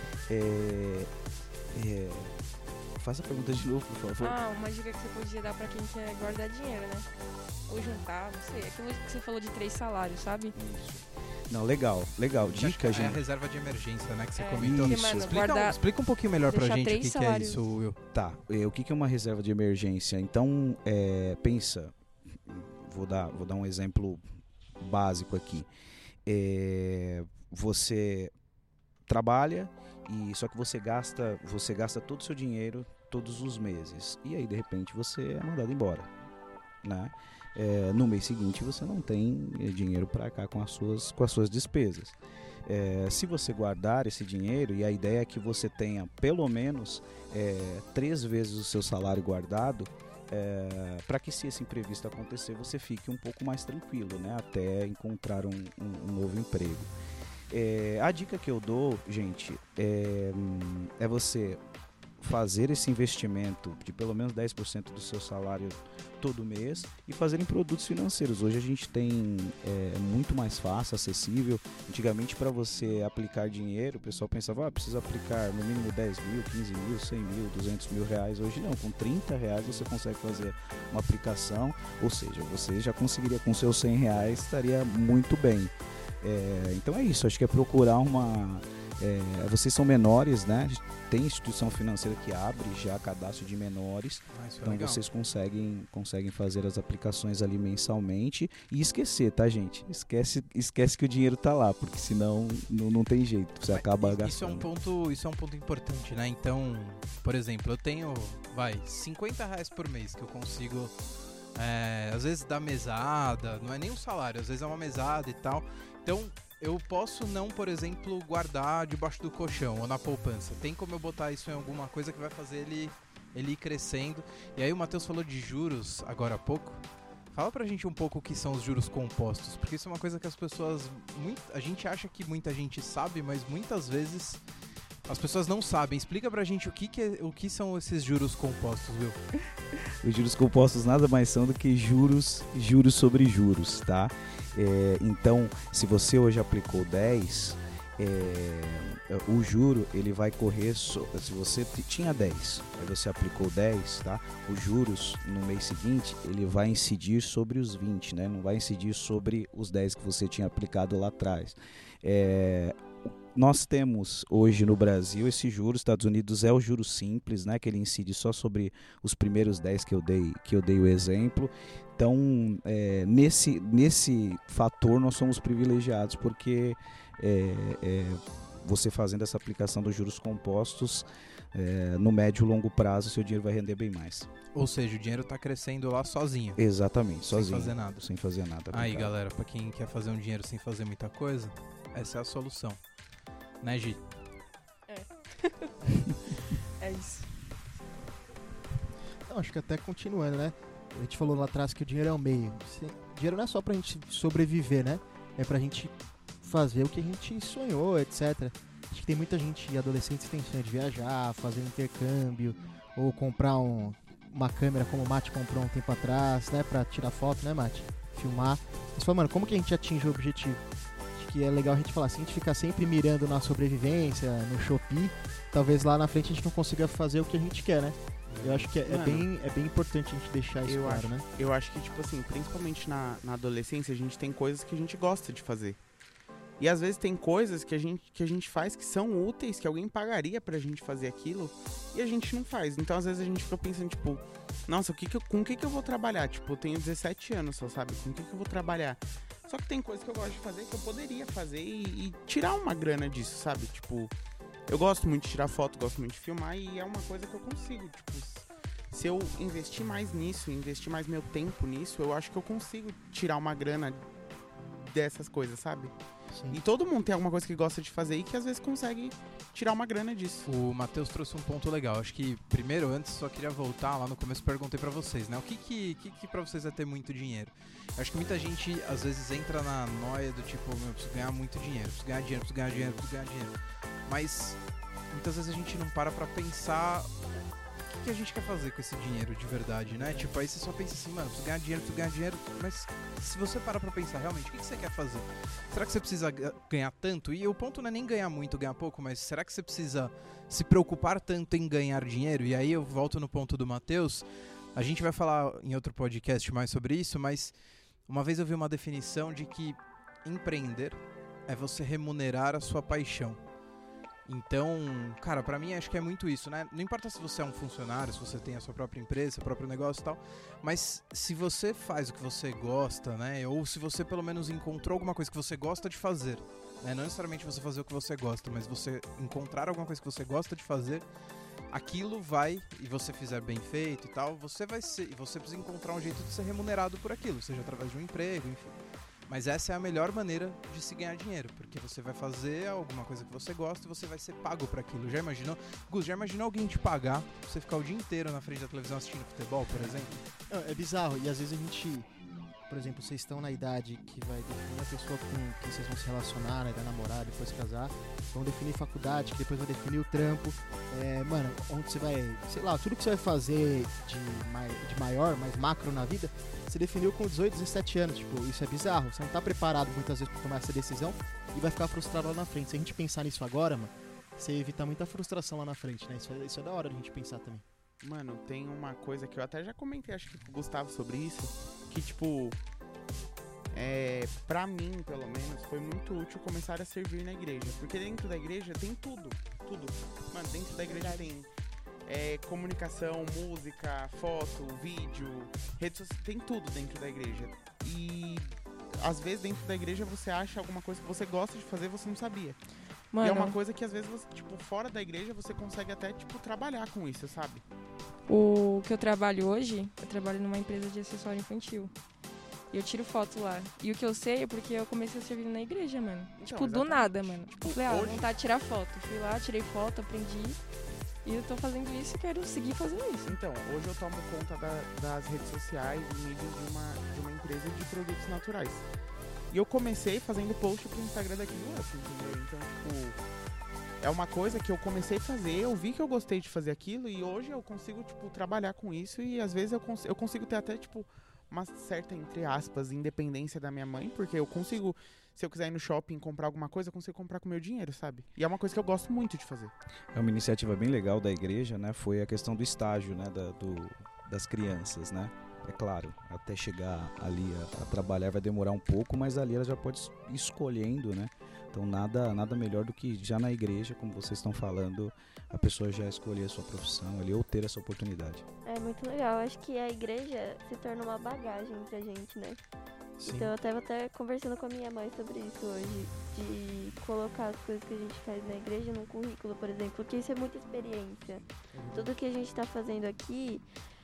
Faça a pergunta de novo, por favor. Uma dica que você podia dar pra quem quer guardar dinheiro, né? Ou juntar, não sei. Aquilo que você falou de 3 salários, sabe? Isso. Não, legal. Dica, É a gente. reserva de emergência, né, que você É, comentou. isso. mano, Explica um pouquinho melhor pra deixar gente o 3 que é salários. isso, Will. Tá, o que é uma reserva de emergência? Então, pensa, vou dar um exemplo básico aqui. Você trabalha, só que você gasta todo o seu dinheiro todos os meses. E aí, de repente, você é mandado embora, né? No mês seguinte, você não tem dinheiro para arcar com as suas despesas. Se você guardar esse dinheiro, e a ideia é que você tenha pelo menos 3 vezes o seu salário guardado, para que, se esse imprevisto acontecer, você fique um pouco mais tranquilo, né? Até encontrar um novo emprego. A dica que eu dou, gente, é você fazer esse investimento de pelo menos 10% do seu salário todo mês e fazer em produtos financeiros. Hoje a gente tem muito mais fácil, acessível. Antigamente, para você aplicar dinheiro, o pessoal pensava, precisa aplicar no mínimo 10 mil, 15 mil, 100 mil, 200 mil reais. Hoje não, com 30 reais você consegue fazer uma aplicação, ou seja, você já conseguiria com seus 100 reais, estaria muito bem. Então é isso, acho que é procurar vocês são menores, né? Tem instituição financeira que abre já cadastro de menores, então vocês conseguem fazer as aplicações ali mensalmente e esquecer, tá, gente? Esquece que o dinheiro tá lá, porque senão não tem jeito, você acaba gastando. Isso é um ponto importante, né? Então, por exemplo, eu tenho, 50 reais por mês que eu consigo, às vezes dar mesada, não é nem um salário, às vezes é uma mesada e tal. Então, eu posso não, por exemplo, guardar debaixo do colchão ou na poupança. Tem como eu botar isso em alguma coisa que vai fazer ele ir crescendo. E aí o Matheus falou de juros agora há pouco. Fala pra gente um pouco o que são os juros compostos, porque isso é uma coisa que as pessoas... a gente acha que muita gente sabe, mas muitas vezes as pessoas não sabem. Explica pra gente o que são esses juros compostos, Will. Os juros compostos nada mais são do que juros sobre juros, tá? Então, se você hoje aplicou 10, o juro ele vai correr, se você tinha 10, aí você aplicou 10, tá? Os juros no mês seguinte, ele vai incidir sobre os 20, né? Não vai incidir sobre os 10 que você tinha aplicado lá atrás. Nós temos hoje no Brasil esse juro, Estados Unidos é o juro simples, né, que ele incide só sobre os primeiros 10 que eu dei o exemplo. Então, nesse fator nós somos privilegiados, porque você fazendo essa aplicação dos juros compostos, no médio e longo prazo, seu dinheiro vai render bem mais. Ou seja, o dinheiro está crescendo lá sozinho. Exatamente, sozinho. Sem fazer nada. Aí, galera, para quem quer fazer um dinheiro sem fazer muita coisa, essa é a solução. Né, Gi? É isso. Não, acho que até continuando, né? A gente falou lá atrás que o dinheiro é o meio. Dinheiro não é só pra gente sobreviver, né? É pra gente fazer o que a gente sonhou, etc. Acho que tem muita gente, adolescentes, que tem sonho de viajar, fazer um intercâmbio, ou comprar uma câmera como o Mate comprou um tempo atrás, né? Pra tirar foto, né, Mate? Filmar. Você fala, mano, como que a gente atinge o objetivo? Que é legal a gente falar assim, a gente ficar sempre mirando na sobrevivência, no Shopee, talvez lá na frente a gente não consiga fazer o que a gente quer, né? Eu acho que é bem importante a gente deixar isso claro, né? Eu acho que, tipo assim, principalmente na adolescência, a gente tem coisas que a gente gosta de fazer. E às vezes tem coisas que a gente faz que são úteis, que alguém pagaria pra gente fazer aquilo, e a gente não faz. Então às vezes a gente fica pensando, tipo, nossa, com o que eu vou trabalhar? Tipo, eu tenho 17 anos só, sabe? Com o que eu vou trabalhar? Só que tem coisas que eu gosto de fazer que eu poderia fazer e tirar uma grana disso, sabe? Tipo, eu gosto muito de tirar foto, gosto muito de filmar e é uma coisa que eu consigo. Tipo, se eu investir mais nisso, investir mais meu tempo nisso, eu acho que eu consigo tirar uma grana dessas coisas, sabe? Sim. E todo mundo tem alguma coisa que gosta de fazer e que às vezes consegue tirar uma grana disso. O Matheus trouxe um ponto legal. Acho que, primeiro, antes, só queria voltar lá no começo, perguntei pra vocês, né? O que pra vocês é ter muito dinheiro? Acho que muita gente, às vezes, entra na noia do tipo, eu preciso ganhar muito dinheiro, preciso ganhar dinheiro, preciso ganhar dinheiro, preciso ganhar dinheiro. Mas, muitas vezes a gente não para pra pensar o que a gente quer fazer com esse dinheiro de verdade, né? Tipo, aí você só pensa assim, mano, preciso ganhar dinheiro, mas se você parar pra pensar realmente, o que você quer fazer? Será que você precisa ganhar tanto? E o ponto não é nem ganhar muito, ganhar pouco, mas será que você precisa se preocupar tanto em ganhar dinheiro? E aí eu volto no ponto do Matheus, a gente vai falar em outro podcast mais sobre isso, mas uma vez eu vi uma definição de que empreender é você remunerar a sua paixão. Então, cara, pra mim acho que é muito isso, né? Não importa se você é um funcionário, se você tem a sua própria empresa, seu próprio negócio e tal, mas se você faz o que você gosta, né? Ou se você pelo menos encontrou alguma coisa que você gosta de fazer, né? Não necessariamente você fazer o que você gosta, mas você encontrar alguma coisa que você gosta de fazer, aquilo vai, e você fizer bem feito e tal, você vai ser, e você precisa encontrar um jeito de ser remunerado por aquilo, seja através de um emprego, enfim. Mas essa é a melhor maneira de se ganhar dinheiro, porque você vai fazer alguma coisa que você gosta e você vai ser pago por aquilo. Já imaginou? Gus, já imaginou alguém te pagar pra você ficar o dia inteiro na frente da televisão assistindo futebol, por exemplo? Não, é bizarro, e às vezes a gente, por exemplo, vocês estão na idade que vai definir a pessoa com que vocês vão se relacionar, né, vai namorar, depois casar, vão definir faculdade, que depois vai definir o trampo, mano, onde você vai, sei lá, tudo que você vai fazer de maior, mais macro na vida, você definiu com 18, 17 anos, tipo, isso é bizarro, você não tá preparado muitas vezes pra tomar essa decisão e vai ficar frustrado lá na frente. Se a gente pensar nisso agora, mano, você evita muita frustração lá na frente, né, isso é da hora de a gente pensar também. Mano, tem uma coisa que eu até já comentei, acho que com o Gustavo sobre isso, que tipo, pra mim, pelo menos, foi muito útil começar a servir na igreja, porque dentro da igreja tem tudo. Mano, dentro da igreja tem comunicação, música, foto, vídeo, redes sociais, tem tudo dentro da igreja. E às vezes dentro da igreja você acha alguma coisa que você gosta de fazer e você não sabia. Mano, E é uma coisa que às vezes você, tipo, fora da igreja você consegue até, tipo, trabalhar com isso, sabe? o que eu trabalho hoje, eu trabalho numa empresa de acessório infantil. E eu tiro foto lá. E o que eu sei é porque eu comecei a servir na igreja, mano. Então, Tipo, do exatamente. nada, mano. Tipo, Eu falei, hoje- vontade de tirar foto. Fui lá, tirei foto, aprendi. E eu tô fazendo isso e quero seguir fazendo isso. Então, hoje eu tomo conta das redes sociais e mídias de uma empresa de produtos naturais. E eu comecei fazendo post pro Instagram daqui do Up, entendeu? Então, tipo, é uma coisa que eu comecei a fazer, eu vi que eu gostei de fazer aquilo e hoje eu consigo, tipo, trabalhar com isso e às vezes eu consigo ter até, tipo, uma certa, entre aspas, independência da minha mãe, porque eu consigo, se eu quiser ir no shopping comprar alguma coisa, eu consigo comprar com meu dinheiro, sabe? E é uma coisa que eu gosto muito de fazer. É uma iniciativa bem legal da igreja, né? Foi a questão do estágio, né? Das crianças, né? É claro, até chegar ali a trabalhar vai demorar um pouco, mas ali ela já pode ir escolhendo, né? Então nada melhor do que já na igreja, como vocês estão falando, a pessoa já escolher a sua profissão ali ou ter essa oportunidade. É muito legal. Acho que a igreja se torna uma bagagem pra gente, né? Sim. Então eu tava até conversando com a minha mãe sobre isso hoje, de colocar as coisas que a gente faz na igreja num currículo, por exemplo, porque isso é muita experiência. Tudo que a gente tá fazendo aqui,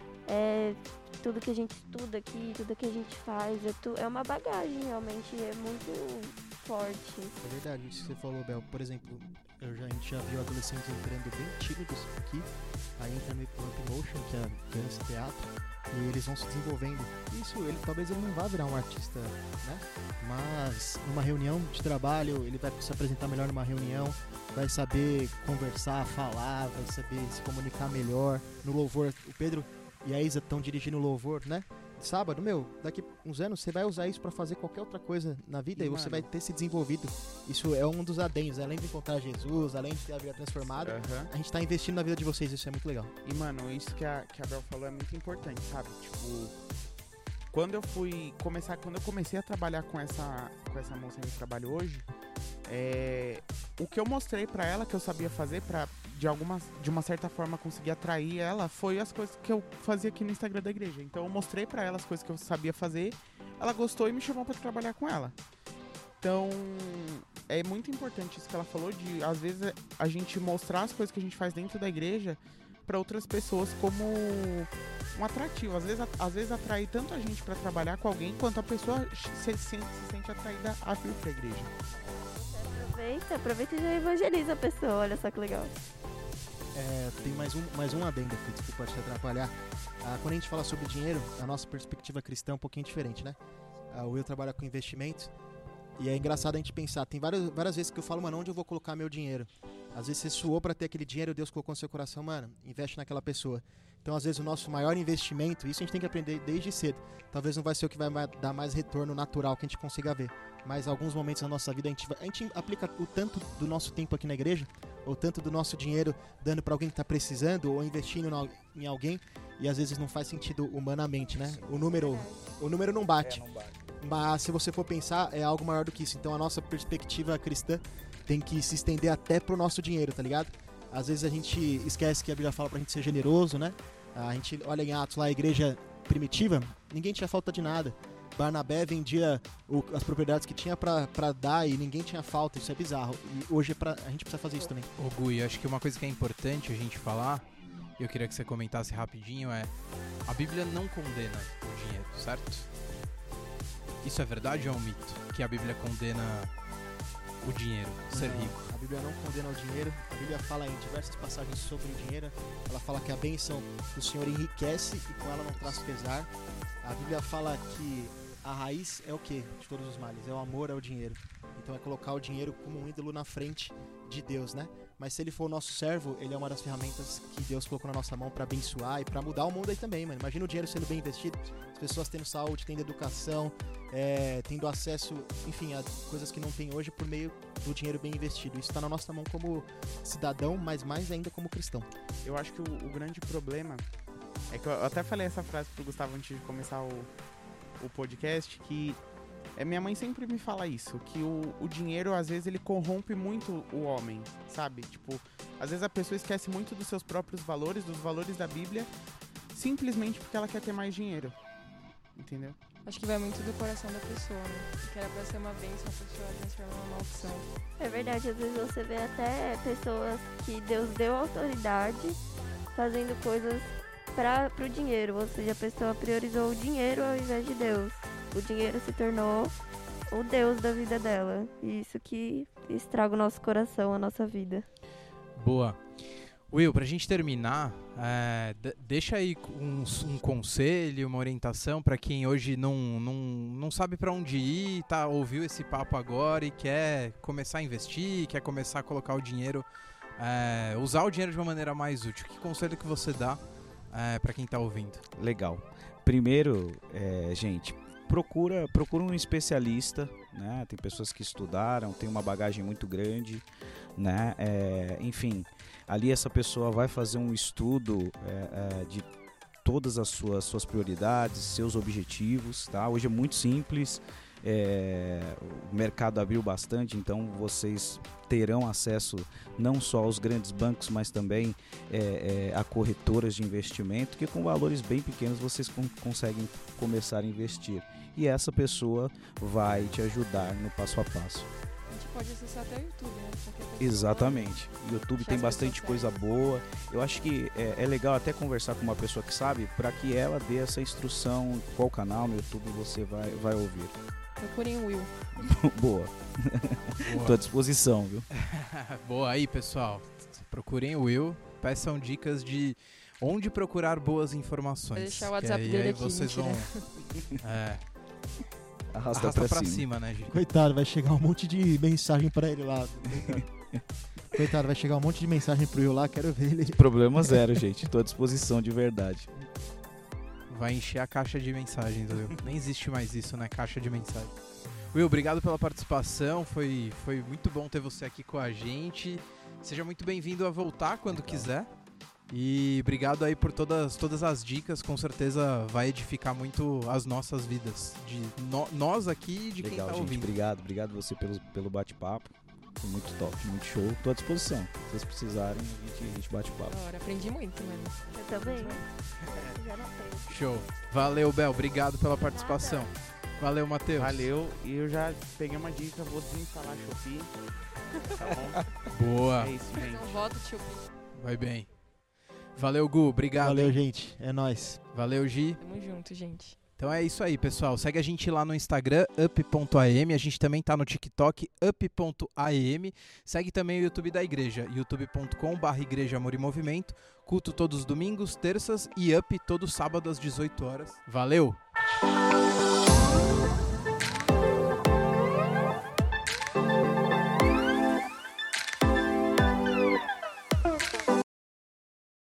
tudo que a gente estuda aqui, tudo que a gente faz, é uma bagagem, realmente, é muito forte. É verdade, isso que você falou, Bel. Por exemplo, a gente já viu adolescentes entrando bem tímidos aqui, aí entra no Up Motion, que é dança, teatro, e eles vão se desenvolvendo. Isso, talvez ele não vá virar um artista, né? Mas numa reunião de trabalho, ele vai se apresentar melhor numa reunião, vai saber conversar, falar, vai saber se comunicar melhor. No louvor, o Pedro e a Isa estão dirigindo o louvor, né? Sábado, daqui uns anos você vai usar isso pra fazer qualquer outra coisa na vida e você vai ter se desenvolvido. Isso é um dos adendos, além de encontrar Jesus, além de ter a vida transformada, a gente tá investindo na vida de vocês, isso é muito legal. E, mano, isso que a Bel falou é muito importante, sabe? Tipo, quando eu comecei a trabalhar com essa moça que eu trabalho hoje, o que eu mostrei pra ela que eu sabia fazer pra, de uma certa forma, conseguir atrair ela, foi as coisas que eu fazia aqui no Instagram da igreja. Então eu mostrei pra ela as coisas que eu sabia fazer, ela gostou e me chamou pra trabalhar com ela. Então, é muito importante isso que ela falou, de às vezes a gente mostrar as coisas que a gente faz dentro da igreja para outras pessoas como um atrativo. Às vezes atrai tanto a gente para trabalhar com alguém, quanto a pessoa se sente atraída a vir para a igreja. Aproveita e já evangeliza a pessoa, olha só que legal. Tem mais um adendo aqui, desculpa te atrapalhar. Quando a gente fala sobre dinheiro, a nossa perspectiva cristã é um pouquinho diferente, né? O Will trabalha com investimentos e é engraçado a gente pensar, tem várias vezes que eu falo, mano, onde eu vou colocar meu dinheiro? Às vezes você suou para ter aquele dinheiro, Deus colocou no seu coração, mano, investe naquela pessoa. Então, às vezes, o nosso maior investimento, isso a gente tem que aprender desde cedo. Talvez não vai ser o que vai dar mais retorno natural que a gente consiga ver. Mas, em alguns momentos da nossa vida, a gente aplica o tanto do nosso tempo aqui na igreja, ou tanto do nosso dinheiro dando para alguém que está precisando, ou investindo em alguém, e às vezes não faz sentido humanamente, né? O número não bate. Mas, se você for pensar, é algo maior do que isso. Então, a nossa perspectiva cristã tem que se estender até pro nosso dinheiro, tá ligado? Às vezes a gente esquece que a Bíblia fala pra gente ser generoso, né? A gente olha em Atos lá, a igreja primitiva, ninguém tinha falta de nada. Barnabé vendia as propriedades que tinha pra dar e ninguém tinha falta, isso é bizarro. E hoje a gente precisa fazer isso também. Ô Gui, acho que uma coisa que é importante a gente falar, e eu queria que você comentasse rapidinho, a Bíblia não condena o dinheiro, certo? Isso é verdade ou é um mito? Que a Bíblia condena o dinheiro, ser rico? A Bíblia não condena o dinheiro. A Bíblia fala em diversas passagens sobre o dinheiro. Ela fala que a bênção do Senhor enriquece e com ela não traz pesar. A Bíblia fala que a raiz é o quê? De todos os males. É o amor ao dinheiro. Então é colocar o dinheiro como um ídolo na frente de Deus, né? Mas se ele for o nosso servo, ele é uma das ferramentas que Deus colocou na nossa mão para abençoar e para mudar o mundo aí também, mano. Imagina o dinheiro sendo bem investido, as pessoas tendo saúde, tendo educação, tendo acesso, enfim, a coisas que não tem hoje por meio do dinheiro bem investido. Isso está na nossa mão como cidadão, mas mais ainda como cristão. Eu acho que o grande problema é que eu até falei essa frase pro Gustavo antes de começar o podcast, que minha mãe sempre me fala isso, que o dinheiro, às vezes, ele corrompe muito o homem, sabe? Tipo, às vezes a pessoa esquece muito dos seus próprios valores, dos valores da Bíblia, simplesmente porque ela quer ter mais dinheiro, entendeu? Acho que vai muito do coração da pessoa, né? Que era pra ser uma bênção, a pessoa transforma numa maldição. É verdade, às vezes você vê até pessoas que Deus deu autoridade fazendo coisas pro dinheiro, ou seja, a pessoa priorizou o dinheiro ao invés de Deus. O dinheiro se tornou o Deus da vida dela. E isso que estraga o nosso coração, a nossa vida. Boa. Will, pra gente terminar, deixa aí um conselho, uma orientação pra quem hoje não sabe pra onde ir, ouviu esse papo agora e quer começar a investir, quer começar a colocar o dinheiro, usar o dinheiro de uma maneira mais útil. Que conselho que você dá pra quem tá ouvindo? Legal. Primeiro, gente, procura um especialista, né? Tem pessoas que estudaram, tem uma bagagem muito grande, né? Enfim, ali essa pessoa vai fazer um estudo de todas as suas prioridades, seus objetivos, tá? Hoje é muito simples, o mercado abriu bastante, então vocês terão acesso não só aos grandes bancos, mas também a corretoras de investimento, que com valores bem pequenos vocês conseguem começar a investir. E essa pessoa vai te ajudar no passo a passo. A gente pode acessar até o YouTube, né? Exatamente. O YouTube tem bastante coisa boa. Eu acho que é legal até conversar com uma pessoa que sabe, para que ela dê essa instrução, qual canal no YouTube você vai ouvir. Procurem o Will. Boa. Tô à disposição, viu? Boa aí, pessoal. Procurem o Will, peçam dicas de onde procurar boas informações. Vou deixar o WhatsApp dele aí aqui, vocês mentira. Vão... Arrasta pra cima, né, gente? Coitado, vai chegar um monte de mensagem pra ele lá. Coitado, vai chegar um monte de mensagem pro Will lá, quero ver ele. Problema zero, gente. Tô à disposição de verdade. Vai encher a caixa de mensagens, Will. Nem existe mais isso, né? Caixa de mensagens. Will, obrigado pela participação. Foi muito bom ter você aqui com a gente. Seja muito bem-vindo a voltar quando quiser. E obrigado aí por todas as dicas. Com certeza vai edificar muito as nossas vidas. De nós aqui e de legal, quem tá gente, ouvindo. Obrigado você pelo bate-papo. Foi muito top, muito show. Tô à disposição. Se vocês precisarem, a gente bate papo. Da hora, aprendi muito, mano. Eu também. Já não sei. Show. Valeu, Bel. Obrigado pela participação. Valeu, Matheus. Valeu, e eu já peguei uma dica, vou desinstalar a Shopee. Tá bom? Boa. É isso, gente. Então voto, tio. Vai bem. Valeu, Gu. Obrigado. Valeu, hein? gente. É nóis. Valeu, Gi. Tamo junto, gente. Então é isso aí, pessoal. Segue a gente lá no Instagram, up.am. A gente também tá no TikTok, up.am. Segue também o YouTube da igreja, youtube.com/igreja Amor e Movimento. Culto todos os domingos, terças e up todo sábado às 18 horas. Valeu!